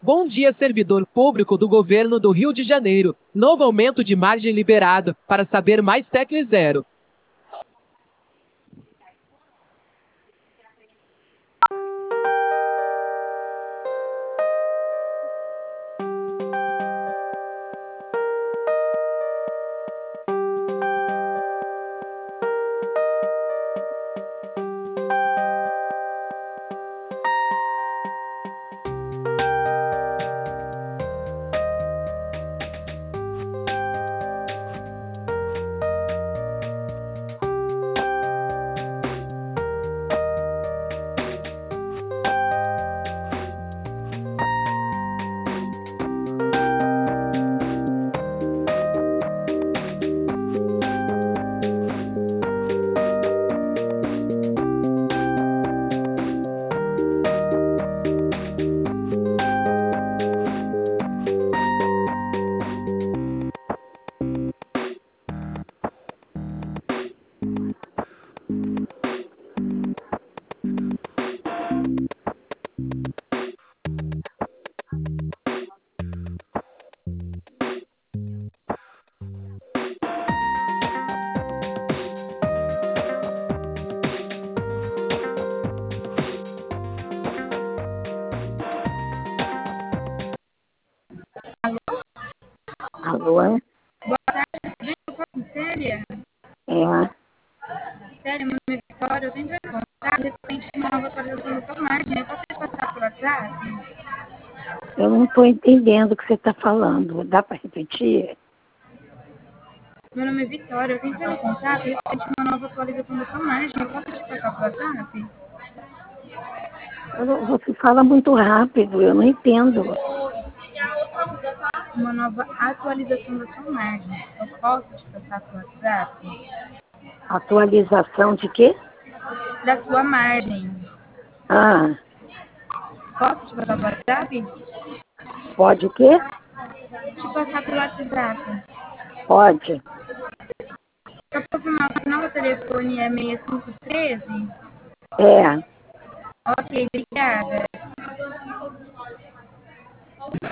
Bom dia, servidor público do governo do Rio de Janeiro. Novo aumento de margem liberado. Para saber mais, tecle 0. Alô? Boa tarde, tudo bem? Eu falo com Célia. Célia, meu nome é Vitória. Eu tenho contato referente a uma nova atualização da sua margem. Eu posso te passar por WhatsApp? Eu não estou entendendo o que você está falando. Dá para repetir? Meu nome é Vitória. Eu tenho contato referente a uma nova atualização da sua margem. Eu posso te passar por WhatsApp? Você fala muito rápido, eu não entendo. Uma nova atualização da sua margem. Eu posso te passar por WhatsApp? Atualização de quê? Da sua margem. Ah, Posso te passar por WhatsApp? pode o quê? Te passar por WhatsApp. Pode. Só para confirmar, o final do telefone é 6513? É, Ok, obrigada.